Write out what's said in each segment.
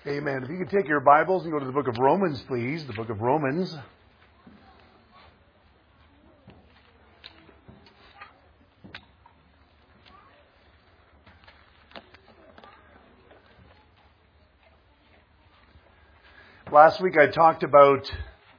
Amen. If you could take your Bibles and go to the book of Romans, please. The book of Romans. Last week I talked about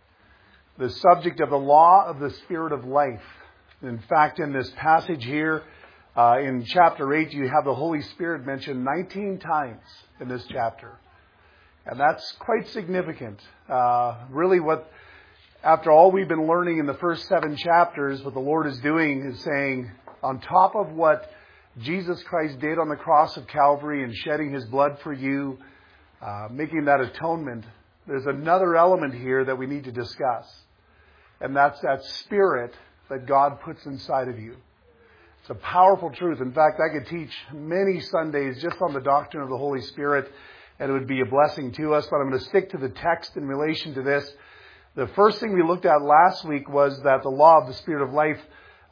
the subject of the law of the Spirit of life. In fact, in this passage here, in chapter 8, you have the Holy Spirit mentioned 19 times in this chapter. And that's quite significant. Really what, after all we've been learning in the first 7 chapters, what the Lord is doing is saying, on top of what Jesus Christ did on the cross of Calvary and shedding His blood for you, making that atonement, there's another element here that we need to discuss. And that's that Spirit that God puts inside of you. It's a powerful truth. In fact, I could teach many Sundays just on the doctrine of the Holy Spirit, and it would be a blessing to us. But I'm going to stick to the text in relation to this. The first thing we looked at last week was that the law of the Spirit of life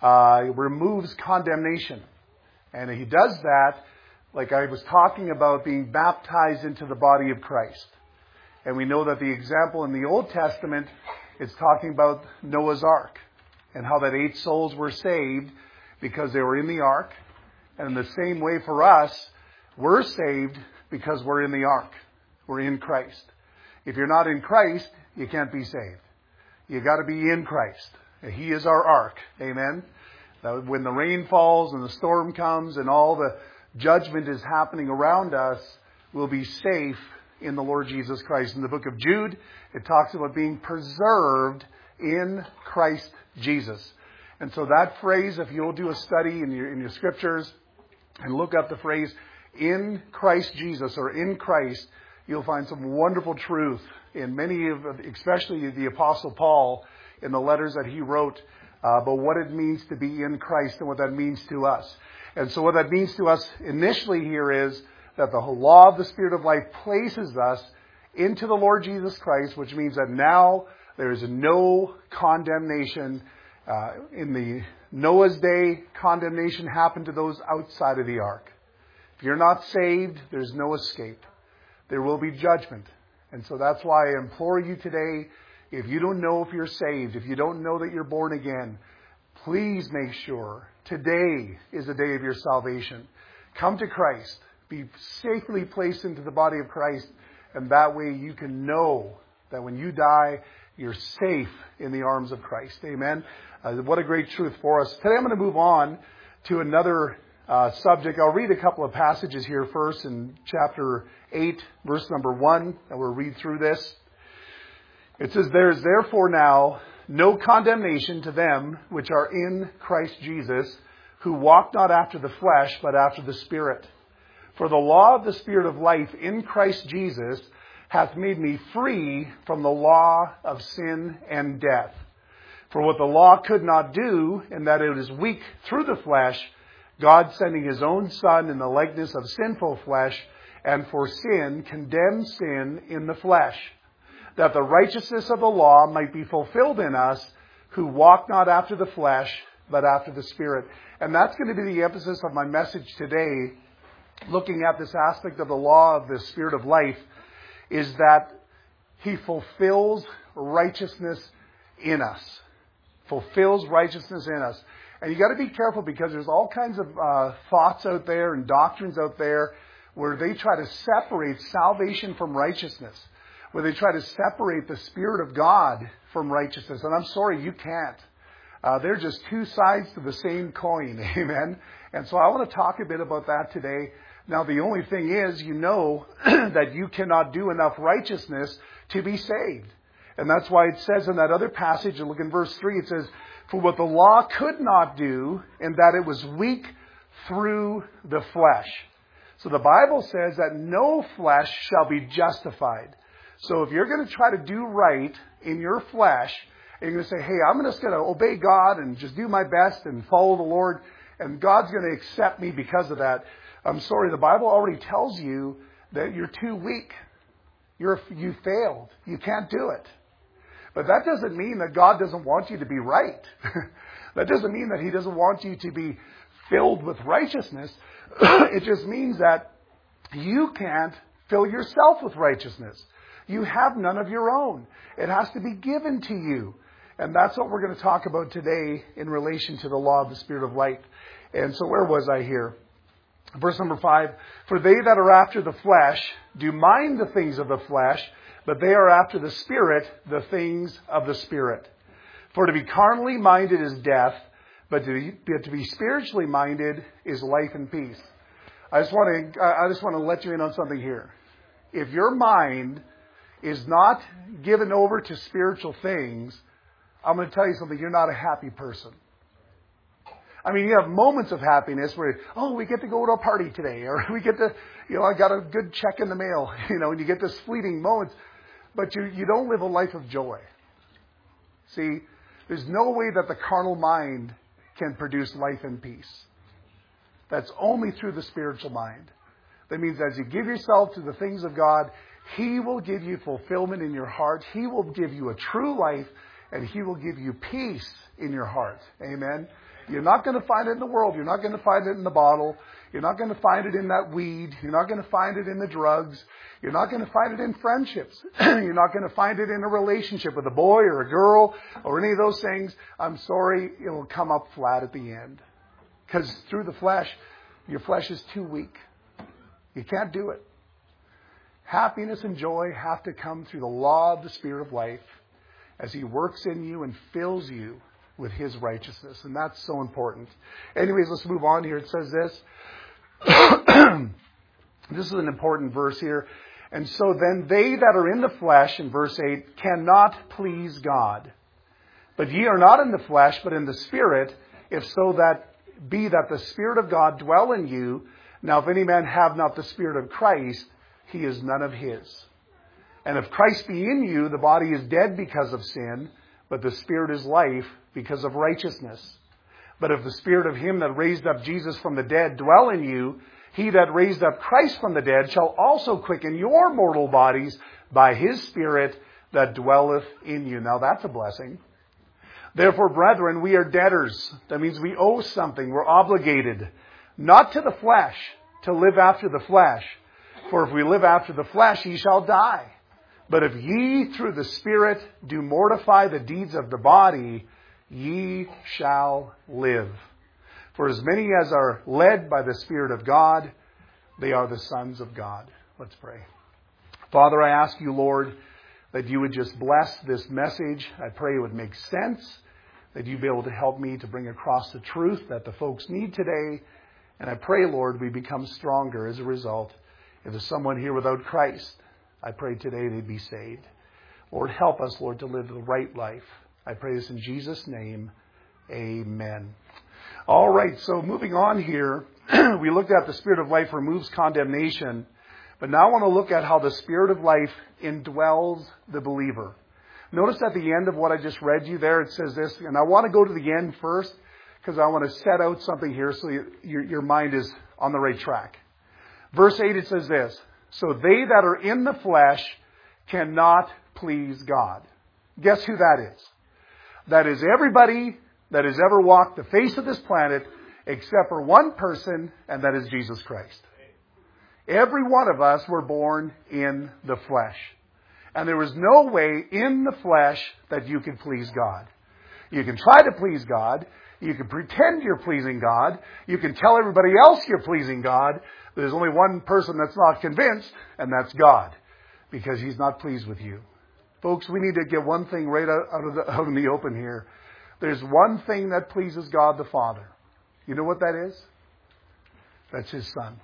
removes condemnation. And He does that, like I was talking about, being baptized into the body of Christ. And we know that the example in the Old Testament is talking about Noah's Ark and how that 8 souls were saved because they were in the ark. And in the same way for us, we're saved because we're in the ark. We're in Christ. If you're not in Christ, you can't be saved. You got to be in Christ. He is our ark. Amen. When the rain falls and the storm comes and all the judgment is happening around us, we'll be safe in the Lord Jesus Christ. In the book of Jude, it talks about being preserved in Christ Jesus. And so that phrase, if you'll do a study in your scriptures and look up the phrase in Christ Jesus or in Christ, you'll find some wonderful truth in many of, especially the Apostle Paul, in the letters that he wrote about what it means to be in Christ and what that means to us. And so what that means to us initially here is that the law of the Spirit of life places us into the Lord Jesus Christ, which means that now there is no condemnation. In the Noah's day, condemnation happened to those outside of the ark. If you're not saved, there's no escape. There will be judgment. And so that's why I implore you today, if you don't know if you're saved, if you don't know that you're born again, please make sure today is the day of your salvation. Come to Christ. Be safely placed into the body of Christ, and that way you can know that when you die, you're safe in the arms of Christ. Amen. What a great truth for us. Today I'm going to move on to another subject. I'll read a couple of passages here first in chapter 8, verse number 1, and we'll read through this. It says, "There is therefore now no condemnation to them which are in Christ Jesus, who walk not after the flesh, but after the Spirit. For the law of the Spirit of life in Christ Jesus hath made me free from the law of sin and death. For what the law could not do, in that it is weak through the flesh, God sending His own Son in the likeness of sinful flesh, and for sin condemned sin in the flesh, that the righteousness of the law might be fulfilled in us, who walk not after the flesh, but after the Spirit." And that's going to be the emphasis of my message today, looking at this aspect of the law of the Spirit of life, is that He fulfills righteousness in us. Fulfills righteousness in us. And you got to be careful, because there's all kinds of thoughts out there and doctrines out there where they try to separate salvation from righteousness, where they try to separate the Spirit of God from righteousness. And I'm sorry, you can't. They're just two sides to the same coin. Amen. And so I want to talk a bit about that today. Now, the only thing is, you know that you cannot do enough righteousness to be saved. And that's why it says in that other passage, and look in verse 3, it says, "For what the law could not do, in that it was weak through the flesh." So the Bible says that no flesh shall be justified. So if you're going to try to do right in your flesh, and you're going to say, "Hey, I'm just going to obey God and just do my best and follow the Lord, and God's going to accept me because of that," I'm sorry, the Bible already tells you that you're too weak. You failed. You can't do it. But that doesn't mean that God doesn't want you to be right. That doesn't mean that He doesn't want you to be filled with righteousness. It just means that you can't Fill yourself with righteousness. You have none of your own. It has to be given to you. And that's what we're going to talk about today in relation to the law of the Spirit of life. And so where was I here? Verse number 5, for they that are after the flesh do mind the things of the flesh, but they are after the Spirit, the things of the Spirit. For to be carnally minded is death, but to be spiritually minded is life and peace. I just want to let you in on something here. If your mind is not given over to spiritual things, I'm going to tell you something, you're not a happy person. I mean, you have moments of happiness where, we get to go to a party today, or we get to, I got a good check in the mail, and you get this fleeting moments, but you don't live a life of joy. See, there's no way that the carnal mind can produce life and peace. That's only through the spiritual mind. That means as you give yourself to the things of God, He will give you fulfillment in your heart. He will give you a true life, and He will give you peace in your heart. Amen? You're not going to find it in the world. You're not going to find it in the bottle. You're not going to find it in that weed. You're not going to find it in the drugs. You're not going to find it in friendships. You're not going to find it in a relationship with a boy or a girl or any of those things. I'm sorry, it will come up flat at the end. Because through the flesh, your flesh is too weak. You can't do it. Happiness and joy have to come through the law of the Spirit of life as He works in you and fills you with His righteousness. And that's so important. Anyways, let's move on here. It says this. This is an important verse here. And so then they that are in the flesh, in verse 8, cannot please God. But ye are not in the flesh, but in the Spirit, if so that be that the Spirit of God dwell in you. Now if any man have not the Spirit of Christ, he is none of His. And if Christ be in you, the body is dead because of sin, but the Spirit is life because of righteousness. But if the Spirit of Him that raised up Jesus from the dead dwell in you, He that raised up Christ from the dead shall also quicken your mortal bodies by His Spirit that dwelleth in you. Now that's a blessing. Therefore, brethren, we are debtors. That means we owe something. We're obligated. Not to the flesh, to live after the flesh. For if we live after the flesh, ye shall die. But if ye through the Spirit do mortify the deeds of the body, ye shall live. For as many as are led by the Spirit of God, they are the sons of God. Let's pray. Father, I ask you, Lord, that you would just bless this message. I pray it would make sense, that you'd be able to help me to bring across the truth that the folks need today. And I pray, Lord, we become stronger as a result. If there's someone here without Christ, I pray today they'd be saved. Lord, help us, Lord, to live the right life. I pray this in Jesus' name. Amen. All right, so moving on here, we looked at the Spirit of life removes condemnation. But now I want to look at how the Spirit of life indwells the believer. Notice at the end of what I just read you there, it says this, and I want to go to the end first because I want to set out something here so your mind is on the right track. Verse 8, it says this, so they that are in the flesh cannot please God. Guess who that is? That is everybody that has ever walked the face of this planet except for one person, and that is Jesus Christ. Every one of us were born in the flesh. And there was no way in the flesh that you could please God. You can try to please God. You can pretend you're pleasing God. You can tell everybody else you're pleasing God. But there's only one person that's not convinced, and that's God. Because He's not pleased with you. Folks, we need to get one thing right out in the open here. There's one thing that pleases God the Father. You know what that is? That's His Son.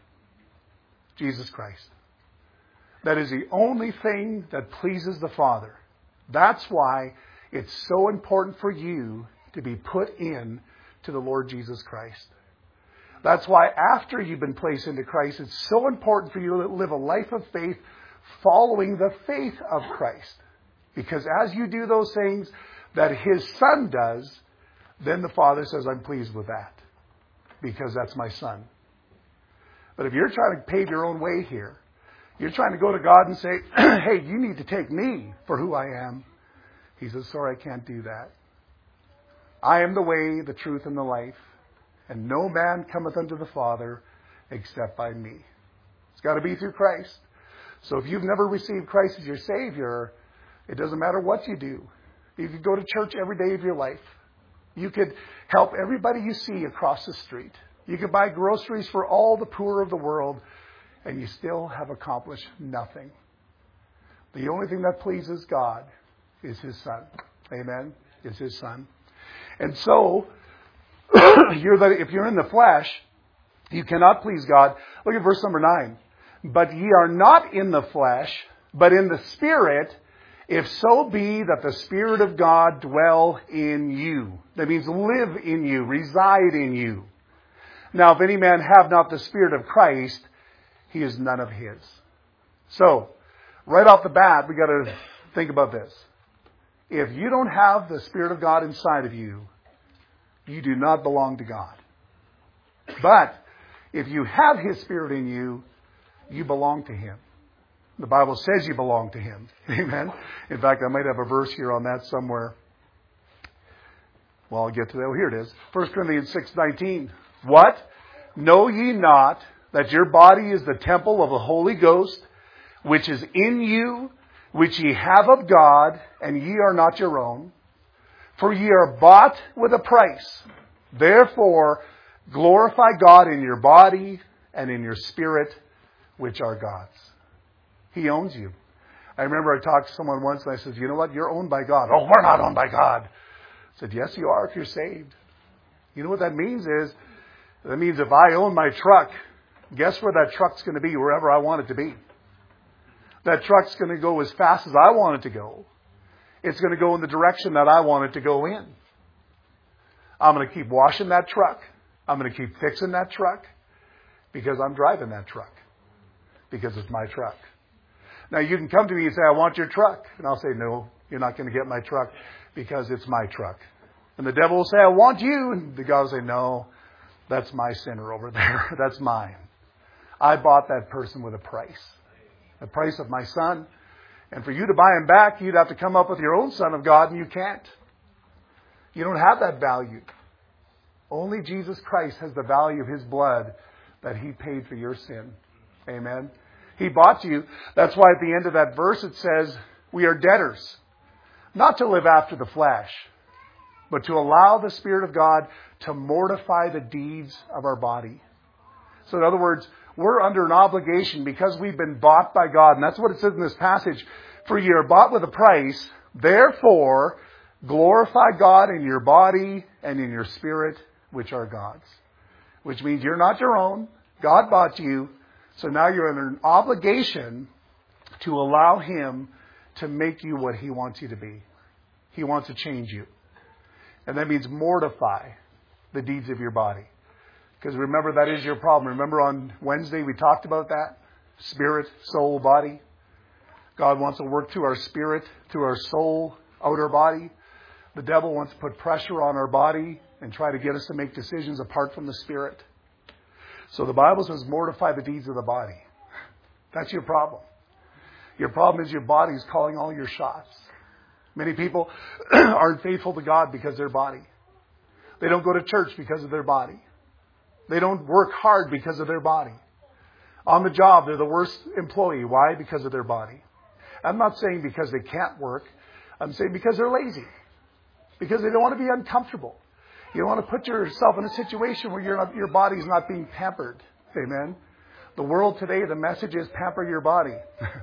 Jesus Christ. That is the only thing that pleases the Father. That's why it's so important for you to be put in to the Lord Jesus Christ. That's why after you've been placed into Christ, it's so important for you to live a life of faith following the faith of Christ. Because as you do those things that His Son does, then the Father says, I'm pleased with that. Because that's my Son. But if you're trying to pave your own way here, you're trying to go to God and say, hey, you need to take me for who I am. He says, sorry, I can't do that. I am the way, the truth, and the life. And no man cometh unto the Father except by me. It's got to be through Christ. So if you've never received Christ as your Savior, it doesn't matter what you do. You could go to church every day of your life. You could help everybody you see across the street. You could buy groceries for all the poor of the world, and you still have accomplished nothing. The only thing that pleases God is His Son. Amen? Is His Son. And so, if you're in the flesh, you cannot please God. Look at verse number 9. But ye are not in the flesh, but in the Spirit, if so be that the Spirit of God dwell in you. That means live in you, reside in you. Now, if any man have not the Spirit of Christ, he is none of His. So, right off the bat, we got to think about this. If you don't have the Spirit of God inside of you, you do not belong to God. But if you have His Spirit in you, you belong to Him. The Bible says you belong to Him. Amen. In fact, I might have a verse here on that somewhere. Well, I'll get to that. Oh, here it is. 1 Corinthians 6:19. What? Know ye not that your body is the temple of the Holy Ghost, which is in you, which ye have of God, and ye are not your own? For ye are bought with a price. Therefore, glorify God in your body and in your spirit, which are God's. He owns you. I remember I talked to someone once and I said, you know what? You're owned by God. Oh, we're not owned by God. I said, yes, you are if you're saved. You know what that means is, that means if I own my truck, guess where that truck's going to be? Wherever I want it to be. That truck's going to go as fast as I want it to go. It's going to go in the direction that I want it to go in. I'm going to keep washing that truck. I'm going to keep fixing that truck because I'm driving that truck. Because it's my truck. Now, you can come to me and say, I want your truck. And I'll say, no, you're not going to get my truck because it's my truck. And the devil will say, I want you. And the God will say, no, that's my sinner over there. That's mine. I bought that person with a price. The price of my son. And for you to buy him back, you'd have to come up with your own Son of God, and you can't. You don't have that value. Only Jesus Christ has the value of His blood that He paid for your sin. Amen. He bought you. That's why at the end of that verse it says, we are debtors. Not to live after the flesh, but to allow the Spirit of God to mortify the deeds of our body. So in other words, we're under an obligation because we've been bought by God. And that's what it says in this passage. For ye are bought with a price. Therefore, glorify God in your body and in your spirit, which are God's. Which means you're not your own. God bought you. So now you're under an obligation to allow Him to make you what He wants you to be. He wants to change you. And that means mortify the deeds of your body. Because remember, that is your problem. Remember on Wednesday we talked about that? Spirit, soul, body. God wants to work through our spirit, through our soul, outer body. The devil wants to put pressure on our body and try to get us to make decisions apart from the Spirit. So the Bible says mortify the deeds of the body. That's your problem. Your problem is your body is calling all your shots. Many people aren't faithful to God because of their body. They don't go to church because of their body. They don't work hard because of their body. On the job, they're the worst employee. Why? Because of their body. I'm not saying because they can't work. I'm saying because they're lazy. Because they don't want to be uncomfortable. You don't want to put yourself in a situation where your body's not being pampered. Amen. The world today, the message is pamper your body.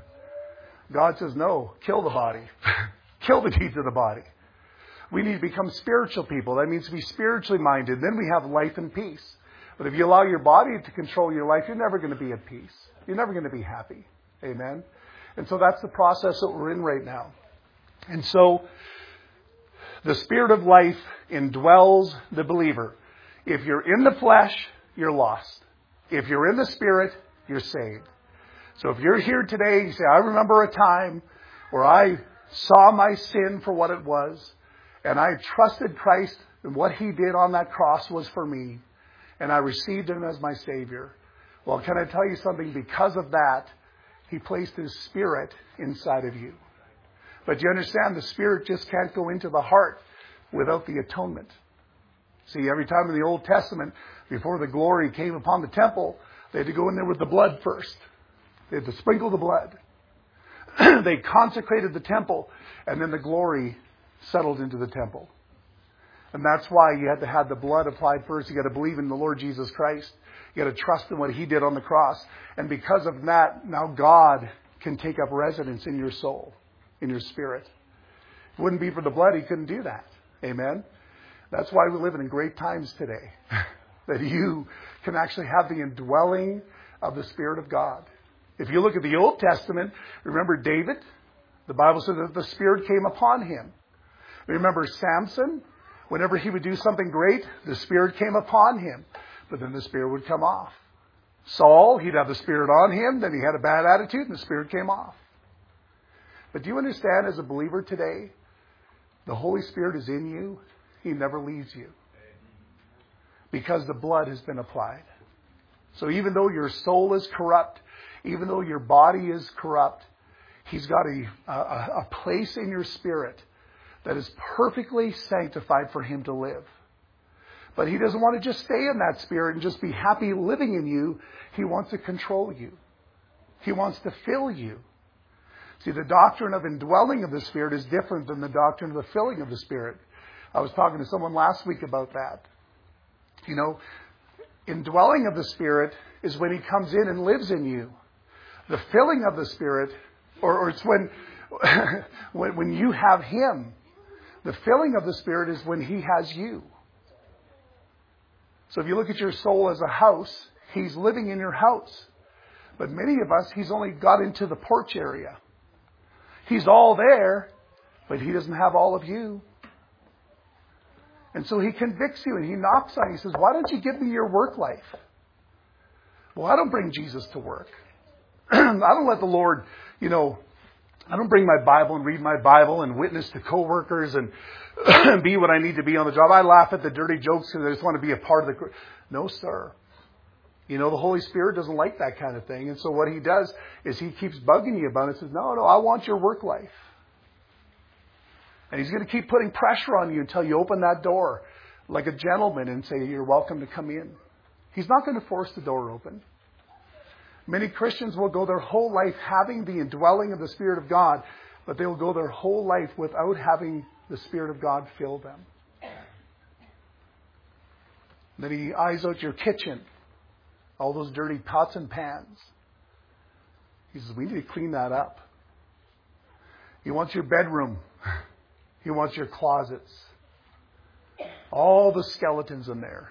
God says, no, kill the body. Kill the deeds of the body. We need to become spiritual people. That means to be spiritually minded. Then we have life and peace. But if you allow your body to control your life, you're never going to be at peace. You're never going to be happy. Amen. And so that's the process that we're in right now. And so the Spirit of life indwells the believer. If you're in the flesh, you're lost. If you're in the Spirit, you're saved. So if you're here today, you say, I remember a time where I saw my sin for what it was, and I trusted Christ, and what He did on that cross was for me, and I received Him as my Savior. Well, can I tell you something? Because of that, He placed His Spirit inside of you. But you understand, the Spirit just can't go into the heart without the atonement. See, every time in the Old Testament, before the glory came upon the temple, they had to go in there with the blood first. They had to sprinkle the blood. They consecrated the temple, and then the glory settled into the temple. And that's why you had to have the blood applied first. You got to believe in the Lord Jesus Christ. You got to trust in what He did on the cross. And because of that, now God can take up residence in your soul, in your spirit. If it wouldn't be for the blood, He couldn't do that. Amen? That's why we're living in great times today. That you can actually have the indwelling of the Spirit of God. If you look at the Old Testament, remember David? The Bible says that the Spirit came upon him. Remember Samson? Whenever he would do something great, the Spirit came upon him. But then the Spirit would come off. Saul, he'd have the Spirit on him, then he had a bad attitude and the Spirit came off. But do you understand, as a believer today, the Holy Spirit is in you. He never leaves you. Because the blood has been applied. So even though your soul is corrupt, even though your body is corrupt, He's got a place in your spirit that is perfectly sanctified for Him to live. But He doesn't want to just stay in that spirit and just be happy living in you. He wants to control you. He wants to fill you. See, the doctrine of indwelling of the Spirit is different than the doctrine of the filling of the Spirit. I was talking to someone last week about that. You know, indwelling of the Spirit is when He comes in and lives in you. The filling of the Spirit, or it's when you have Him. The filling of the Spirit is when He has you. So if you look at your soul as a house, He's living in your house. But many of us, He's only got into the porch area. He's all there, but He doesn't have all of you. And so He convicts you and He knocks on you. He says, why don't you give me your work life? Well, I don't bring Jesus to work. I don't let the Lord, I don't bring my Bible and read my Bible and witness to coworkers and be what I need to be on the job. I laugh at the dirty jokes because I just want to be a part of the... No, sir. The Holy Spirit doesn't like that kind of thing. And so what He does is He keeps bugging you about it. He says, no, I want your work life. And He's going to keep putting pressure on you until you open that door like a gentleman and say, you're welcome to come in. He's not going to force the door open. Many Christians will go their whole life having the indwelling of the Spirit of God, but they will go their whole life without having the Spirit of God fill them. Then He eyes out your kitchen, all those dirty pots and pans. He says, we need to clean that up. He wants your bedroom. He wants your closets. All the skeletons in there.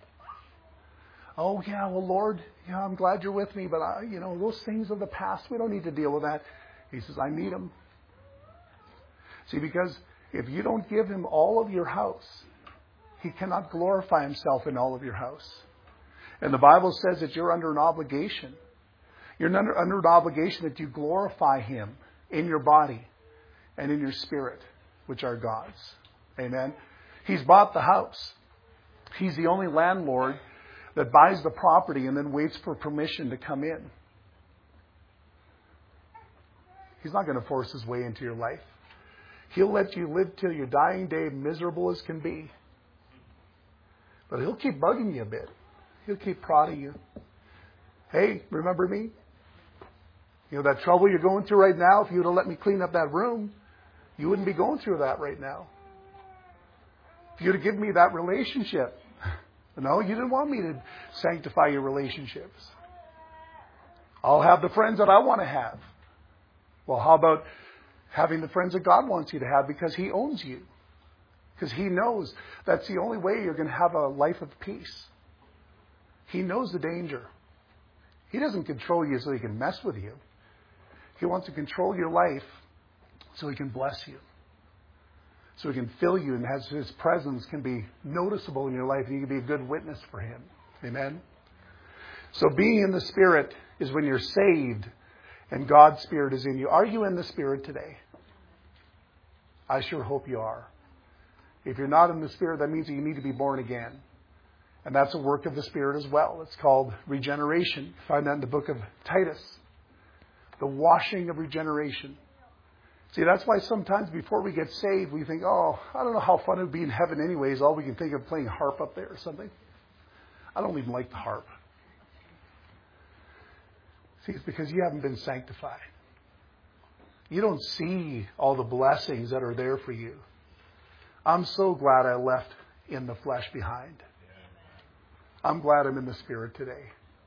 Oh, yeah, well, Lord, I'm glad you're with me, but, those things of the past, we don't need to deal with that. He says, I need them. See, because if you don't give Him all of your house, He cannot glorify Himself in all of your house. And the Bible says that you're under an obligation. You're under an obligation that you glorify Him in your body and in your spirit, which are God's. Amen. He's bought the house. He's the only landlord that buys the property and then waits for permission to come in. He's not going to force His way into your life. He'll let you live till your dying day miserable as can be. But He'll keep bugging you a bit. He'll keep prodding you. Hey, remember me? That trouble you're going through right now, if you would have let me clean up that room, you wouldn't be going through that right now. If you'd have given me that relationship. No, you didn't want me to sanctify your relationships. I'll have the friends that I want to have. Well, how about having the friends that God wants you to have because He owns you? Because He knows that's the only way you're going to have a life of peace. He knows the danger. He doesn't control you so He can mess with you. He wants to control your life so He can bless you. So He can fill you and His presence can be noticeable in your life and you can be a good witness for Him. Amen? So being in the Spirit is when you're saved and God's Spirit is in you. Are you in the Spirit today? I sure hope you are. If you're not in the Spirit, that means that you need to be born again. And that's a work of the Spirit as well. It's called regeneration. You find that in the book of Titus. The washing of regeneration. See, that's why sometimes before we get saved, we think, I don't know how fun it would be in heaven anyways. All we can think of playing harp up there or something. I don't even like the harp. See, it's because you haven't been sanctified. You don't see all the blessings that are there for you. I'm so glad I left in the flesh behind. I'm glad I'm in the Spirit today.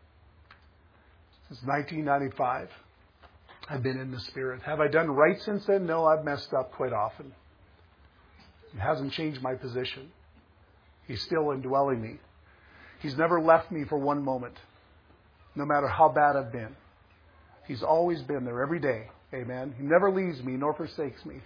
Since 1995, I've been in the Spirit. Have I done right since then? No, I've messed up quite often. It hasn't changed my position. He's still indwelling me. He's never left me for one moment, no matter how bad I've been. He's always been there every day. Amen. He never leaves me nor forsakes me.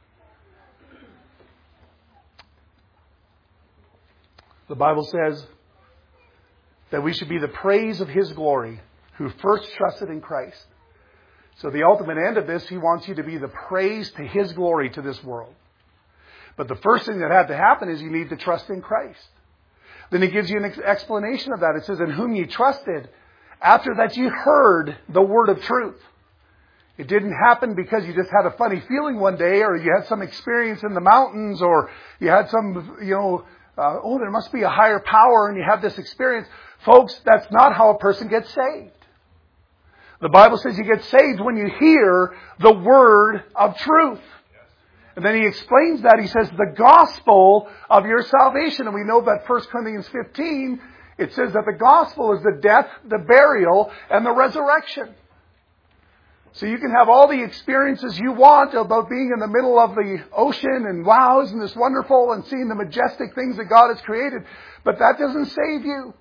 The Bible says that we should be the praise of His glory who first trusted in Christ. So the ultimate end of this, He wants you to be the praise to His glory to this world. But the first thing that had to happen is you need to trust in Christ. Then He gives you an explanation of that. It says, in whom ye trusted, after that you heard the word of truth. It didn't happen because you just had a funny feeling one day, or you had some experience in the mountains, or you had some, there must be a higher power, and you have this experience. Folks, that's not how a person gets saved. The Bible says you get saved when you hear the word of truth. And then He explains that. He says the gospel of your salvation. And we know that 1 Corinthians 15, it says that the gospel is the death, the burial, and the resurrection. So you can have all the experiences you want about being in the middle of the ocean and wow, isn't this wonderful, and seeing the majestic things that God has created. But that doesn't save you.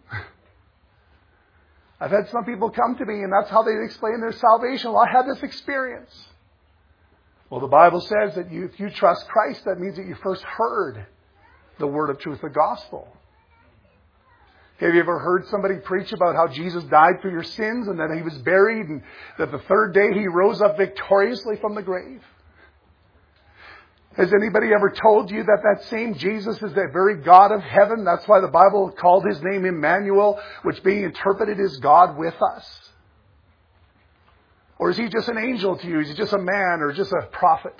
I've had some people come to me and that's how they explain their salvation. Well, I had this experience. Well, the Bible says that if you trust Christ, that means that you first heard the word of truth, the gospel. Have you ever heard somebody preach about how Jesus died for your sins and that He was buried and that the third day He rose up victoriously from the grave? Has anybody ever told you that that same Jesus is the very God of heaven? That's why the Bible called His name Emmanuel, which being interpreted is God with us. Or is He just an angel to you? Is He just a man or just a prophet?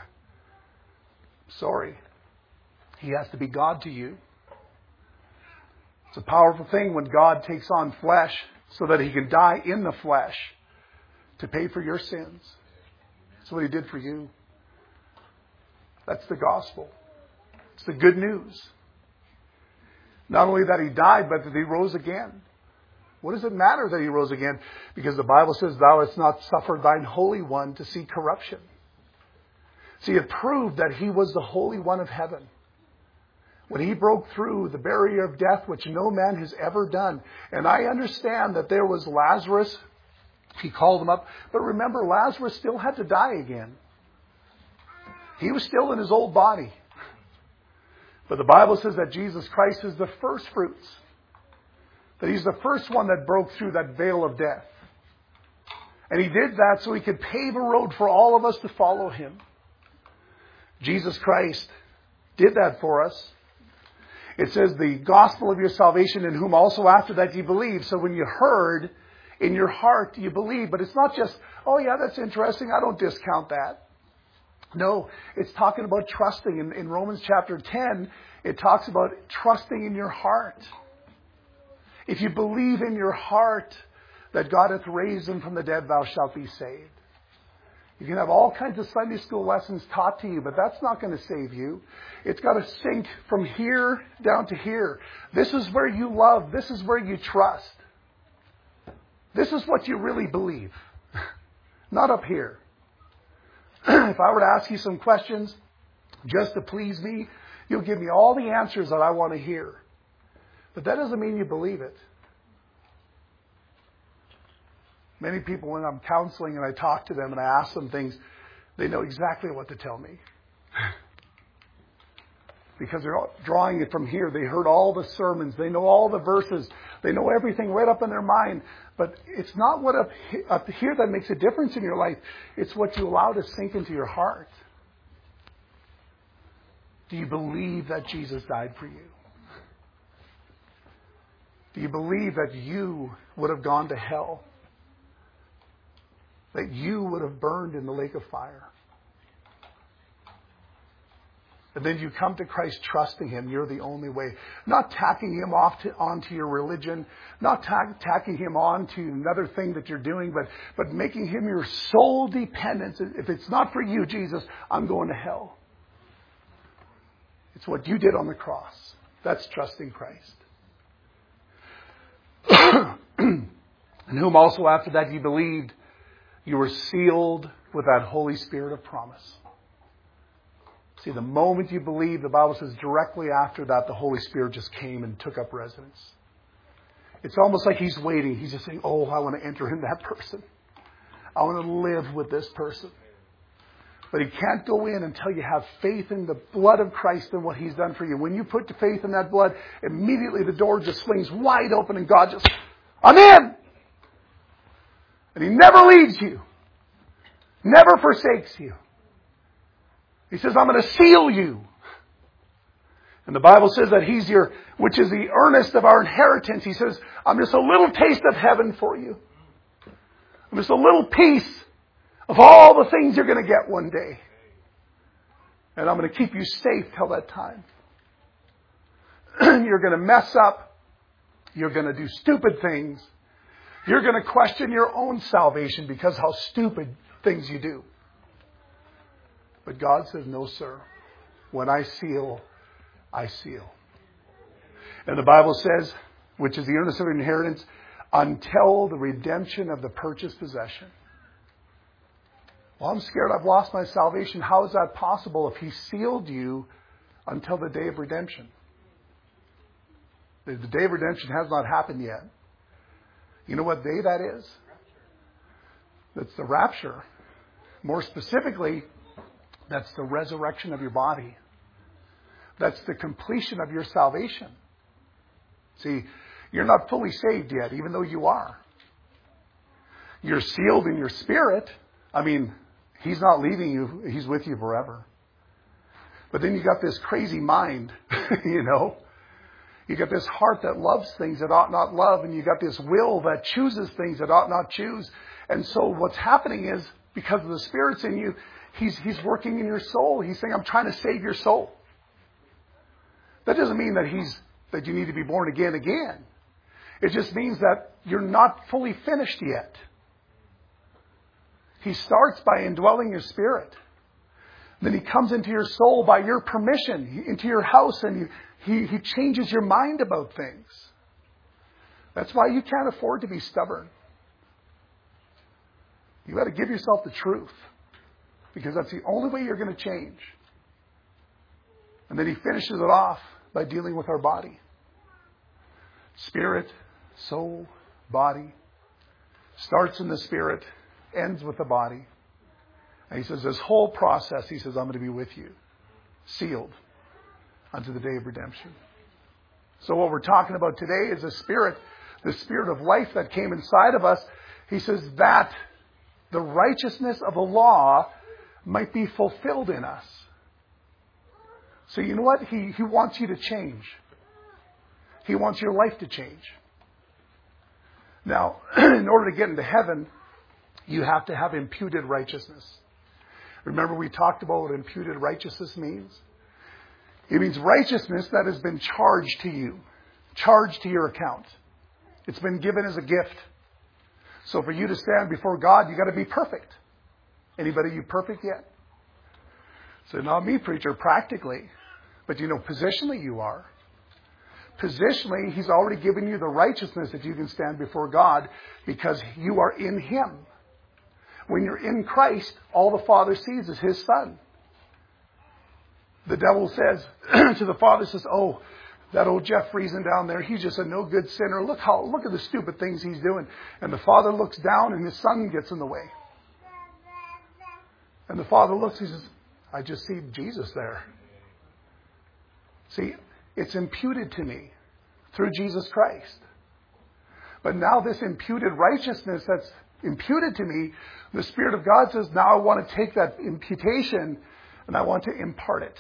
Sorry. He has to be God to you. It's a powerful thing when God takes on flesh so that He can die in the flesh to pay for your sins. That's what He did for you. That's the gospel. It's the good news. Not only that He died, but that He rose again. What does it matter that He rose again? Because the Bible says, thou hast not suffered thine Holy One to see corruption. See, it proved that He was the Holy One of heaven. When He broke through the barrier of death, which no man has ever done. And I understand that there was Lazarus. He called him up. But remember, Lazarus still had to die again. He was still in his old body. But the Bible says that Jesus Christ is the first fruits. That He's the first one that broke through that veil of death. And He did that so He could pave a road for all of us to follow Him. Jesus Christ did that for us. It says the gospel of your salvation, in whom also after that you believe. So when you heard, in your heart you believe. But it's not just, oh yeah, that's interesting, I don't discount that. No, it's talking about trusting. In Romans chapter 10, it talks about trusting in your heart. If you believe in your heart that God hath raised Him from the dead, thou shalt be saved. You can have all kinds of Sunday school lessons taught to you, but that's not going to save you. It's got to sink from here down to here. This is where you love. This is where you trust. This is what you really believe. Not up here. If I were to ask you some questions just to please me, you'll give me all the answers that I want to hear. But that doesn't mean you believe it. Many people, when I'm counseling and I talk to them and I ask them things, they know exactly what to tell me. Because they're drawing it from here. They heard all the sermons. They know all the verses. They know everything right up in their mind. But it's not what up here that makes a difference in your life. It's what you allow to sink into your heart. Do you believe that Jesus died for you? Do you believe that you would have gone to hell? That you would have burned in the lake of fire? And then you come to Christ trusting Him. You're the only way. Not tacking Him onto your religion. Not tacking Him on to another thing that you're doing. But making Him your sole dependence. If it's not for you, Jesus, I'm going to hell. It's what you did on the cross. That's trusting Christ. In whom also after that you believed, you were sealed with that Holy Spirit of promise. See, the moment you believe, the Bible says directly after that, the Holy Spirit just came and took up residence. It's almost like He's waiting. He's just saying, oh, I want to enter in that person. I want to live with this person. But He can't go in until you have faith in the blood of Christ and what He's done for you. When you put your faith in that blood, immediately the door just swings wide open and God just, I'm in! And He never leaves you. Never forsakes you. He says, I'm going to seal you. And the Bible says that He's which is the earnest of our inheritance. He says, I'm just a little taste of heaven for you. I'm just a little piece of all the things you're going to get one day. And I'm going to keep you safe till that time. You're going to mess up. You're going to do stupid things. You're going to question your own salvation because how stupid things you do. But God says, no, sir. When I seal, I seal. And the Bible says, which is the earnest of inheritance, until the redemption of the purchased possession. Well, I'm scared I've lost my salvation. How is that possible if He sealed you until the day of redemption? The day of redemption has not happened yet. You know what day that is? That's the rapture. More specifically, that's the resurrection of your body. That's the completion of your salvation. See, you're not fully saved yet, even though you are. You're sealed in your spirit. I mean, He's not leaving you. He's with you forever. But then you got this crazy mind, you know. You got this heart that loves things that ought not love. And you got this will that chooses things that ought not choose. And so what's happening is, because of the Spirit's in you, He's working in your soul. He's saying, I'm trying to save your soul. That doesn't mean that you need to be born again. It just means that you're not fully finished yet. He starts by indwelling your spirit. Then He comes into your soul by your permission, into your house, and He changes your mind about things. That's why you can't afford to be stubborn. You got to give yourself the truth, because that's the only way you're going to change. And then He finishes it off by dealing with our body. Spirit, soul, body. Starts in the spirit, ends with the body. And He says, this whole process, He says, I'm going to be with you. Sealed unto the day of redemption. So what we're talking about today is the spirit of life that came inside of us. He says that the righteousness of the law might be fulfilled in us. So you know what? He wants you to change. He wants your life to change. Now, in order to get into heaven, you have to have imputed righteousness. Remember we talked about what imputed righteousness means? It means righteousness that has been charged to you. Charged to your account. It's been given as a gift. So for you to stand before God, you got to be perfect. Anybody you perfect yet? So not me, preacher, practically. But you know, positionally you are. Positionally, He's already given you the righteousness that you can stand before God because you are in Him. When you're in Christ, all the Father sees is His Son. The devil says to the Father, says, oh, that old Jeff Friesen down there, he's just a no good sinner. Look at the stupid things he's doing. And the Father looks down and His Son gets in the way. And the Father looks, He says, I just see Jesus there. See, it's imputed to me through Jesus Christ. But now this imputed righteousness that's imputed to me, the Spirit of God says, now I want to take that imputation and I want to impart it.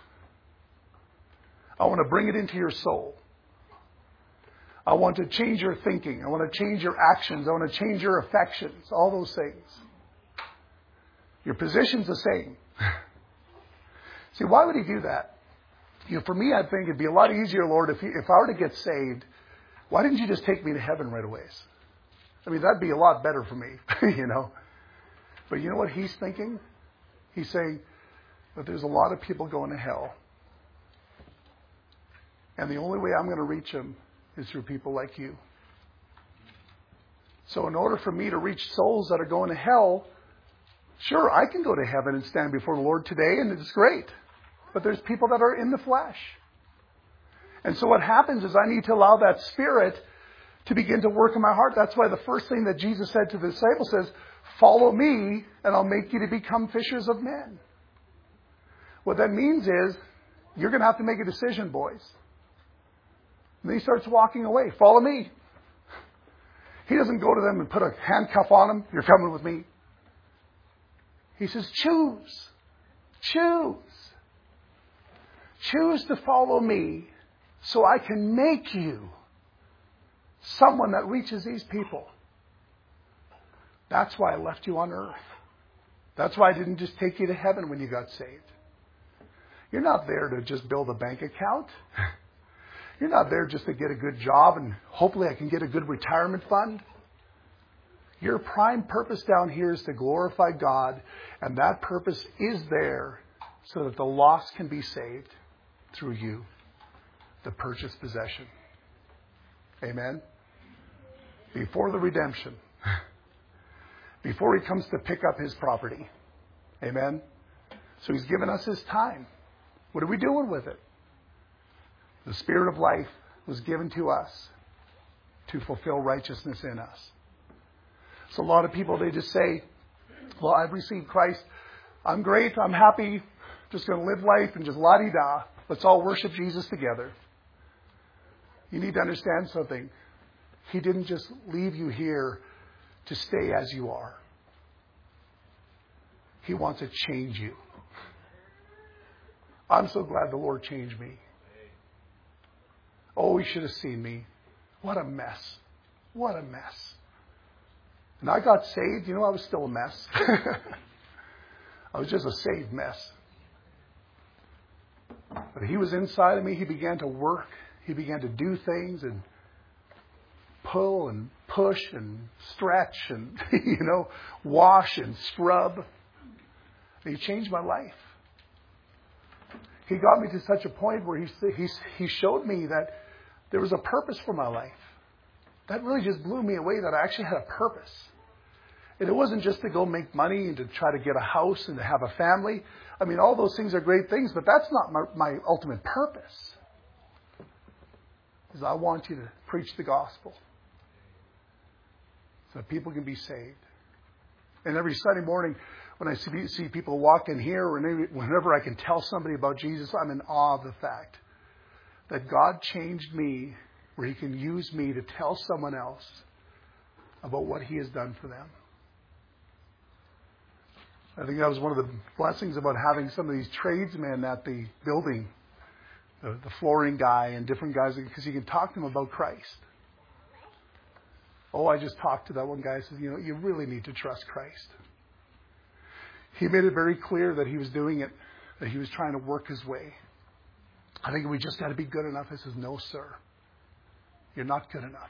I want to bring it into your soul. I want to change your thinking. I want to change your actions. I want to change your affections. All those things. Your position's the same. See, why would he do that? For me, I think it'd be a lot easier, Lord, if I were to get saved, why didn't you just take me to heaven right away? I mean, that'd be a lot better for me, But you know what he's thinking? He's saying that there's a lot of people going to hell. And the only way I'm going to reach them is through people like you. So in order for me to reach souls that are going to hell, sure, I can go to heaven and stand before the Lord today, and it's great. But there's people that are in the flesh. And so what happens is I need to allow that Spirit to begin to work in my heart. That's why the first thing that Jesus said to the disciples says, follow me, and I'll make you to become fishers of men. What that means is, you're going to have to make a decision, boys. And then he starts walking away. Follow me. He doesn't go to them and put a handcuff on them. You're coming with me. He says, choose. Choose. Choose to follow me so I can make you someone that reaches these people. That's why I left you on earth. That's why I didn't just take you to heaven when you got saved. You're not there to just build a bank account. You're not there just to get a good job and hopefully I can get a good retirement fund. Your prime purpose down here is to glorify God, and that purpose is there so that the lost can be saved through you, the purchased possession. Amen? Before the redemption. Before he comes to pick up his property. Amen? So he's given us his time. What are we doing with it? The Spirit of life was given to us to fulfill righteousness in us. So a lot of people, they just say, well, I've received Christ. I'm great. I'm happy. Just going to live life and just la-di-da. Let's all worship Jesus together. You need to understand something. He didn't just leave you here to stay as you are. He wants to change you. I'm so glad the Lord changed me. Oh, he should have seen me. What a mess. What a mess. And I got saved. I was still a mess. I was just a saved mess. But he was inside of me. He began to work. He began to do things and pull and push and stretch and, wash and scrub. And he changed my life. He got me to such a point where he showed me that there was a purpose for my life. That really just blew me away, that I actually had a purpose. And it wasn't just to go make money and to try to get a house and to have a family. I mean, all those things are great things, but that's not my ultimate purpose. Is I want you to preach the gospel so that people can be saved. And every Sunday morning, when I see people walk in here, or whenever I can tell somebody about Jesus, I'm in awe of the fact that God changed me where he can use me to tell someone else about what he has done for them. I think that was one of the blessings about having some of these tradesmen at the building, the flooring guy and different guys, because you can talk to them about Christ. Oh, I just talked to that one guy and said, you really need to trust Christ. He made it very clear that he was doing it, that he was trying to work his way. I think we just got to be good enough. I says, no, sir. You're not good enough.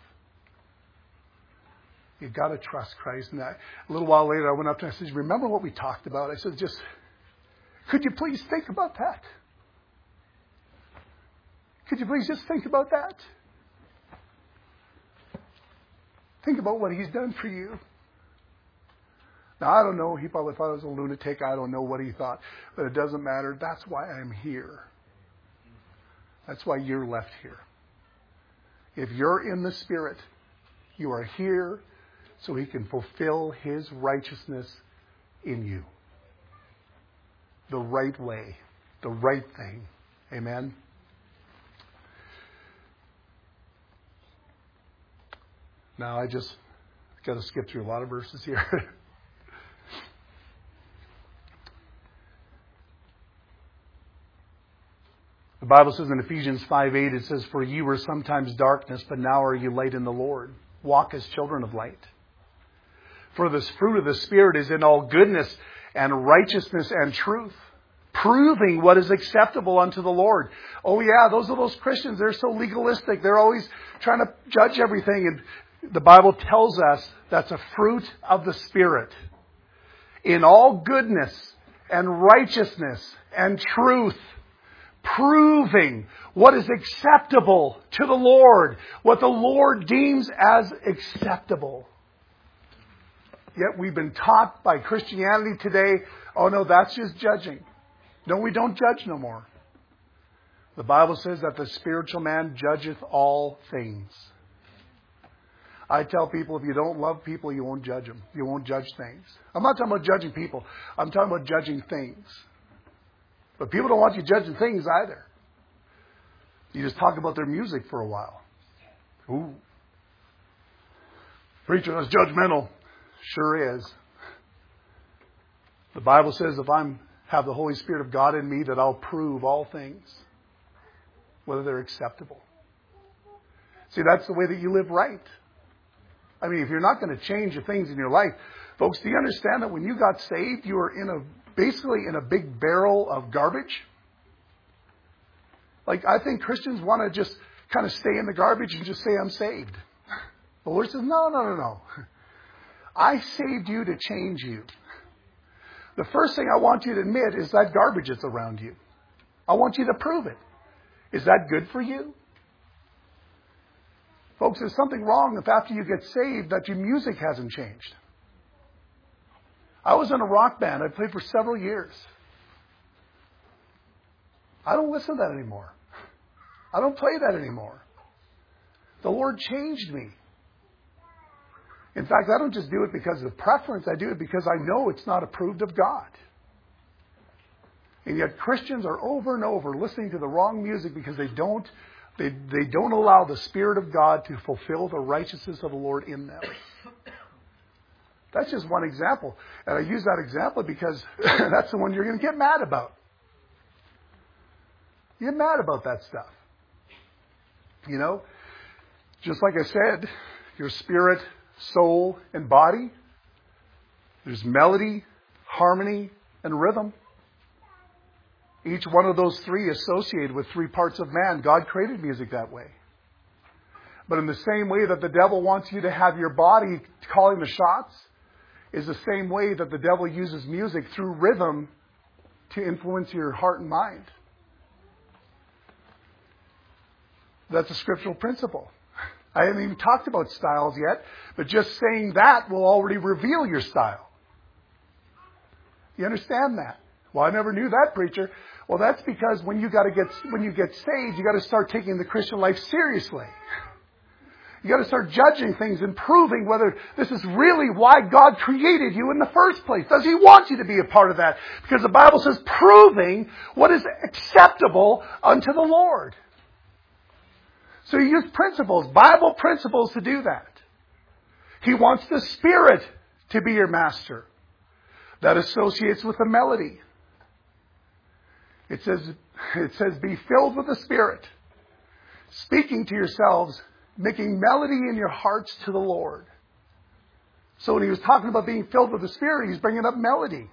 You've got to trust Christ. And a little while later, I went up to him and I said, remember what we talked about? I said, could you please think about that? Could you please just think about that? Think about what he's done for you. Now, I don't know. He probably thought I was a lunatic. I don't know what he thought. But it doesn't matter. That's why I'm here. That's why you're left here. If you're in the Spirit, you are here so he can fulfill his righteousness in you. The right way. The right thing. Amen? Now, I just got to skip through a lot of verses here. The Bible says in Ephesians 5:8, it says, for you were sometimes darkness, but now are you light in the Lord. Walk as children of light. For this fruit of the Spirit is in all goodness and righteousness and truth, proving what is acceptable unto the Lord. Oh yeah, those are those Christians. They're so legalistic. They're always trying to judge everything. And the Bible tells us that's a fruit of the Spirit. In all goodness and righteousness and truth, proving what is acceptable to the Lord, what the Lord deems as acceptable. Yet we've been taught by Christianity today, oh no, that's just judging. No, we don't judge no more. The Bible says that the spiritual man judgeth all things. I tell people, if you don't love people, you won't judge them. You won't judge things. I'm not talking about judging people. I'm talking about judging things. But people don't want you judging things either. You just talk about their music for a while. Ooh. Preacher, that's judgmental. Sure is. The Bible says if I have the Holy Spirit of God in me, that I'll prove all things, whether they're acceptable. See, that's the way that you live right. I mean, if you're not going to change the things in your life, folks, do you understand that when you got saved, you were basically in a big barrel of garbage? Like, I think Christians want to just kind of stay in the garbage and just say, I'm saved. The Lord says, no. I saved you to change you. The first thing I want you to admit is that garbage that's around you. I want you to prove it. Is that good for you? Folks, there's something wrong if after you get saved that your music hasn't changed. I was in a rock band. I played for several years. I don't listen to that anymore. I don't play that anymore. The Lord changed me. In fact, I don't just do it because of preference. I do it because I know it's not approved of God. And yet Christians are over and over listening to the wrong music because they don't allow the Spirit of God to fulfill the righteousness of the Lord in them. That's just one example. And I use that example because that's the one you're going to get mad about. You get mad about that stuff. You know, just like I said, your spirit, soul, and body, there's melody, harmony, and rhythm. Each one of those three associated with three parts of man. God created music that way. But in the same way that the devil wants you to have your body calling the shots, is the same way that the devil uses music through rhythm to influence your heart and mind. That's a scriptural principle. I haven't even talked about styles yet, but just saying that will already reveal your style. You understand that? Well, I never knew that, preacher. Well, that's because when you get saved, you got to start taking the Christian life seriously. You got to start judging things and proving whether this is really why God created you in the first place. Does He want you to be a part of that? Because the Bible says proving what is acceptable unto the Lord. So you use principles, Bible principles to do that. He wants the Spirit to be your master. That associates with the melody. It says, be filled with the Spirit, speaking to yourselves, making melody in your hearts to the Lord. So when he was talking about being filled with the Spirit, he's bringing up melody.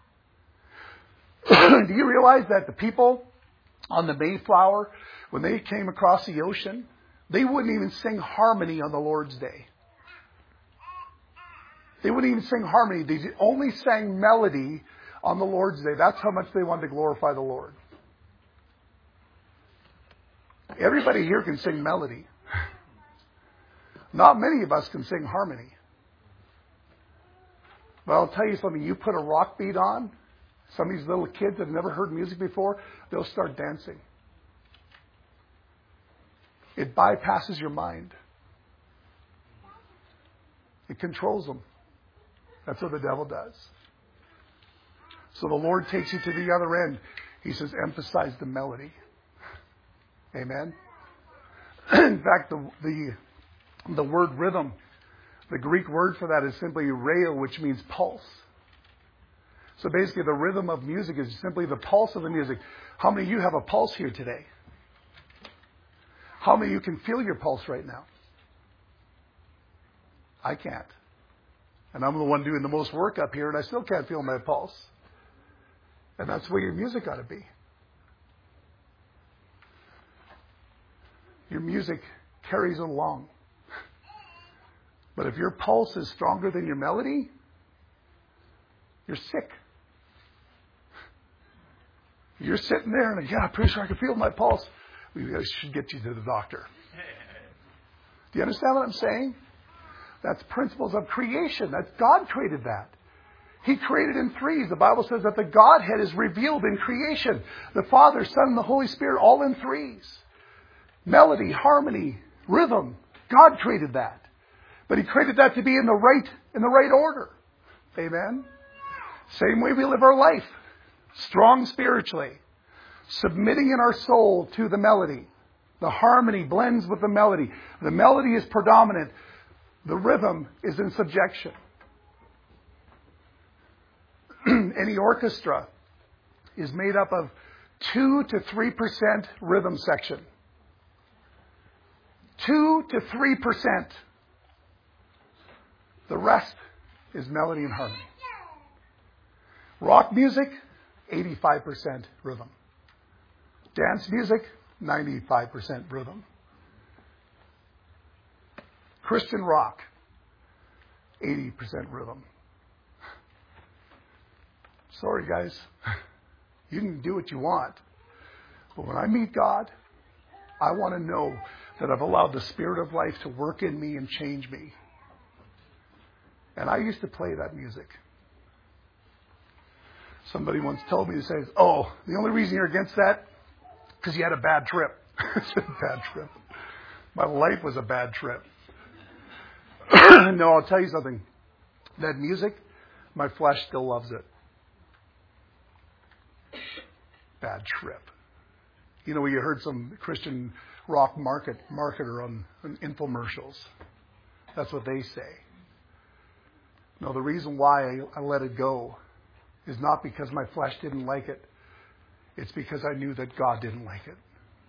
Do you realize that the people on the Mayflower, when they came across the ocean, they wouldn't even sing harmony on the Lord's Day. They wouldn't even sing harmony. They only sang melody on the Lord's Day. That's how much they wanted to glorify the Lord. Everybody here can sing melody. Not many of us can sing harmony. But I'll tell you something. You put a rock beat on, some of these little kids that have never heard music before, they'll start dancing. It bypasses your mind. It controls them. That's what the devil does. So the Lord takes you to the other end. He says, emphasize the melody. Amen? In fact, the word rhythm, the Greek word for that is simply reo, which means pulse. So basically the rhythm of music is simply the pulse of the music. How many of you have a pulse here today? How many of you can feel your pulse right now? I can't. And I'm the one doing the most work up here, and I still can't feel my pulse. And that's where your music ought to be. Your music carries it along. But if your pulse is stronger than your melody, you're sick. You're sitting there and, yeah, I'm pretty sure I can feel my pulse. We should get you to the doctor. Do you understand what I'm saying? That's principles of creation. That's God created that. He created in threes. The Bible says that the Godhead is revealed in creation. The Father, Son, and the Holy Spirit, all in threes. Melody, harmony, rhythm. God created that. But He created that to be in the right order. Amen? Same way we live our life. Strong spiritually. Submitting in our soul to the melody. The harmony blends with the melody. The melody is predominant. The rhythm is in subjection. Any orchestra is made up of 2 to 3% rhythm section. 2 to 3%. The rest is melody and harmony. Rock music, 85% rhythm. Dance music, 95% rhythm. Christian rock, 80% rhythm. Sorry, guys. You can do what you want. But when I meet God, I want to know that I've allowed the Spirit of life to work in me and change me. And I used to play that music. Somebody once told me, he says, oh, the only reason you're against that, because you had a bad trip. It's a bad trip. My life was a bad trip. No, I'll tell you something. That music, my flesh still loves it. Bad trip. You know, you heard some Christian rock marketer on infomercials. That's what they say. No, the reason why I let it go is not because my flesh didn't like it. It's because I knew that God didn't like it.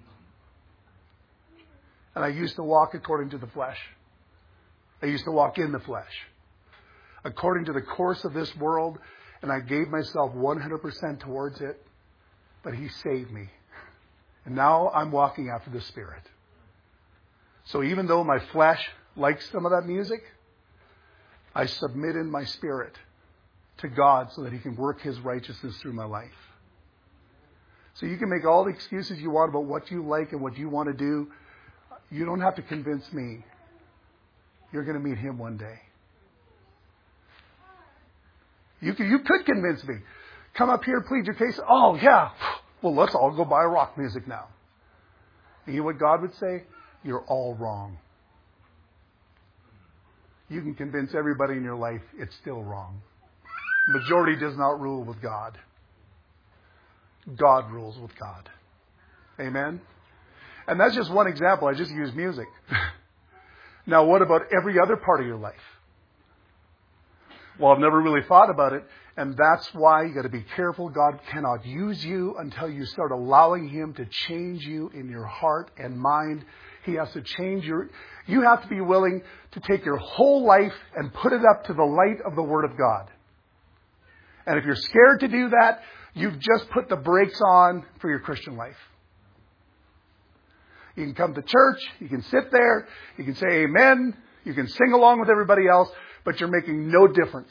And I used to walk according to the flesh. I used to walk in the flesh. According to the course of this world, and I gave myself 100% towards it. But He saved me. And now I'm walking after the Spirit. So even though my flesh likes some of that music, I submit in my spirit to God so that He can work His righteousness through my life. So you can make all the excuses you want about what you like and what you want to do. You don't have to convince me. You're going to meet Him one day. You could convince me. Come up here, plead your case. Oh, yeah. Well, let's all go buy rock music now. And you know what God would say? You're all wrong. You can convince everybody in your life it's still wrong. Majority does not rule with God. God rules with God. Amen? And that's just one example. I just used music. Now, what about every other part of your life? Well, I've never really thought about it. And that's why you got to be careful. God cannot use you until you start allowing Him to change you in your heart and mind. He has to change you have to be willing to take your whole life and put it up to the light of the Word of God. And if you're scared to do that, you've just put the brakes on for your Christian life. You can come to church, you can sit there, you can say amen, you can sing along with everybody else, but you're making no difference.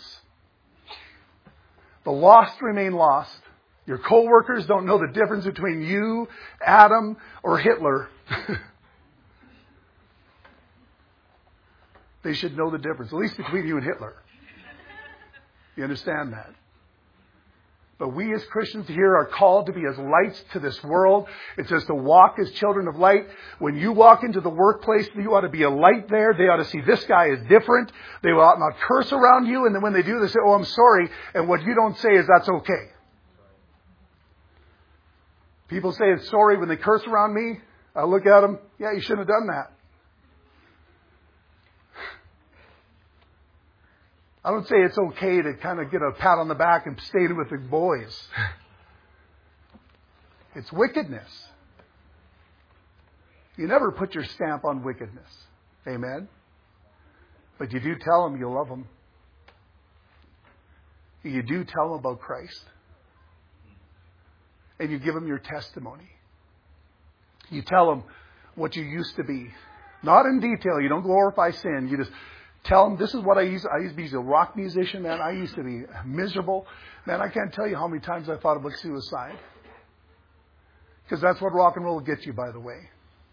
The lost remain lost. Your co-workers don't know the difference between you, Adam, or Hitler. They should know the difference, at least between you and Hitler. You understand that? But we as Christians here are called to be as lights to this world. It says to walk as children of light. When you walk into the workplace, you ought to be a light there. They ought to see this guy is different. They ought not curse around you. And then when they do, they say, oh, I'm sorry. And what you don't say is that's okay. People say it's sorry when they curse around me. I look at them. Yeah, you shouldn't have done that. I don't say it's okay to kind of get a pat on the back and stay with the boys. It's wickedness. You never put your stamp on wickedness. Amen? But you do tell them you love them. You do tell them about Christ. and you give them your testimony. You tell them what you used to be. Not in detail. You don't glorify sin. You just tell them, this is what I used to be a rock musician, man. I used to be miserable. Man, I can't tell you how many times I thought about suicide. Because that's what rock and roll will get you, by the way.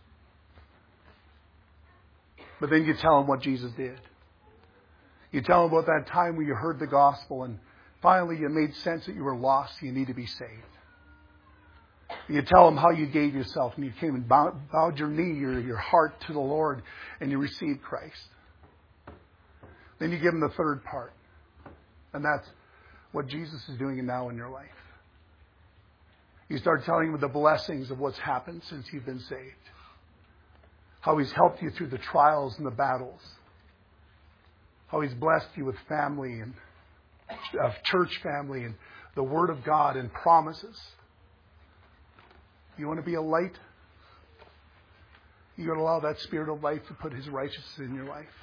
But then you tell them what Jesus did. You tell them about that time when you heard the gospel and finally you made sense that you were lost and you need to be saved. You tell them how you gave yourself and you came and bowed your knee, your heart to the Lord, and you received Christ. Then you give them the third part. And that's what Jesus is doing now in your life. You start telling them the blessings of what's happened since you've been saved. How He's helped you through the trials and the battles. How He's blessed you with family and church family and the Word of God and promises. You want to be a light? You got to allow that Spirit of life to put His righteousness in your life.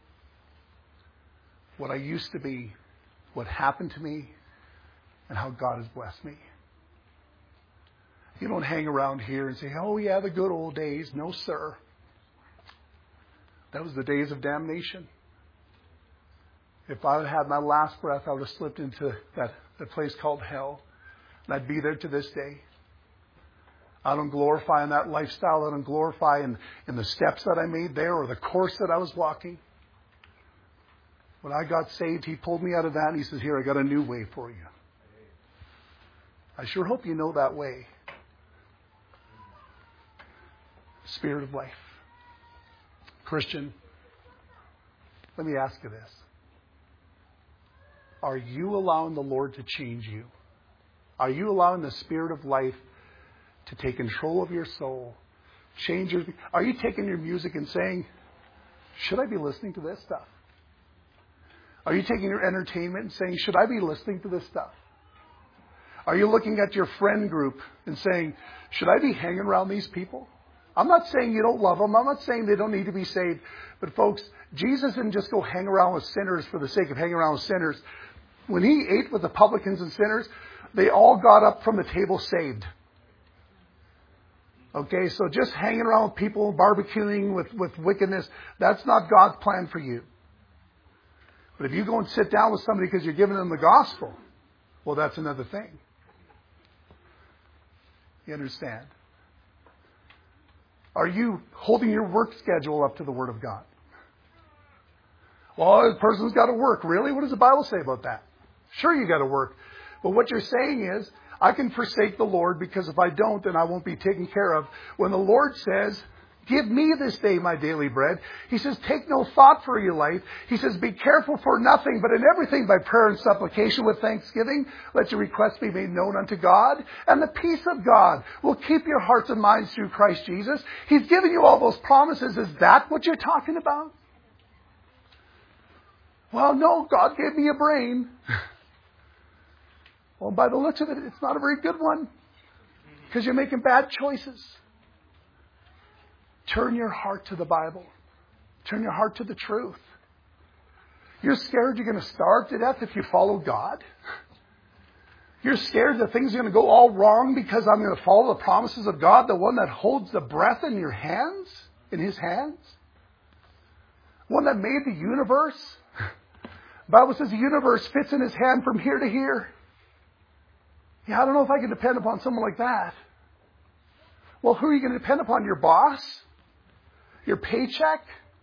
What I used to be, what happened to me, and how God has blessed me. You don't hang around here and say, oh yeah, the good old days. No, sir. That was the days of damnation. If I had had my last breath, I would have slipped into that place called hell. And I'd be there to this day. I don't glorify in that lifestyle. I don't glorify in the steps that I made there or the course that I was walking. When I got saved, He pulled me out of that and He says, here, I got a new way for you. I sure hope you know that way. Spirit of life. Christian, let me ask you this. Are you allowing the Lord to change you? Are you allowing the Spirit of life to take control of your soul? Are you taking your music and saying, should I be listening to this stuff? Are you taking your entertainment and saying, should I be listening to this stuff? Are you looking at your friend group and saying, should I be hanging around these people? I'm not saying you don't love them. I'm not saying they don't need to be saved. But folks, Jesus didn't just go hang around with sinners for the sake of hanging around with sinners. When He ate with the publicans and sinners, they all got up from the table saved. Okay, so just hanging around with people, barbecuing with wickedness, that's not God's plan for you. But if you go and sit down with somebody because you're giving them the gospel, well, that's another thing. You understand? Are you holding your work schedule up to the Word of God? Well, the person's got to work. Really? What does the Bible say about that? Sure, you got to work. But what you're saying is, I can forsake the Lord because if I don't, then I won't be taken care of. When the Lord says, give me this day my daily bread, He says, take no thought for your life. He says, be careful for nothing, but in everything by prayer and supplication with thanksgiving, let your requests be made known unto God. And the peace of God will keep your hearts and minds through Christ Jesus. He's given you all those promises. Is that what you're talking about? Well, no, God gave me a brain. Well, by the looks of it, it's not a very good one. Because you're making bad choices. Turn your heart to the Bible. Turn your heart to the truth. You're scared you're going to starve to death if you follow God. You're scared that things are going to go all wrong because I'm going to follow the promises of God, the one that holds the breath in your hands, in His hands. One that made the universe. The Bible says the universe fits in His hand from here to here. Yeah, I don't know if I can depend upon someone like that. Well, who are you going to depend upon? Your boss? Your paycheck?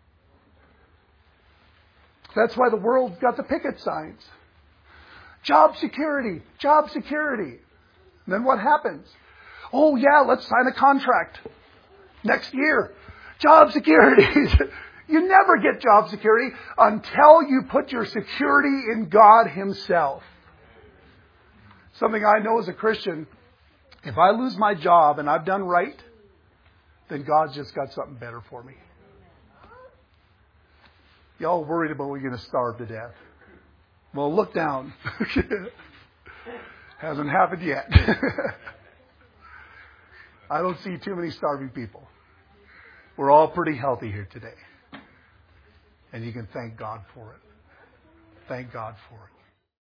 That's why the world's got the picket signs. Job security. Job security. And then what happens? Oh yeah, let's sign a contract. Next year. Job security. You never get job security until you put your security in God Himself. Something I know as a Christian, if I lose my job and I've done right, then God's just got something better for me. Y'all worried about we're going to starve to death. Well, look down. Hasn't happened yet. I don't see too many starving people. We're all pretty healthy here today. And you can thank God for it. Thank God for it.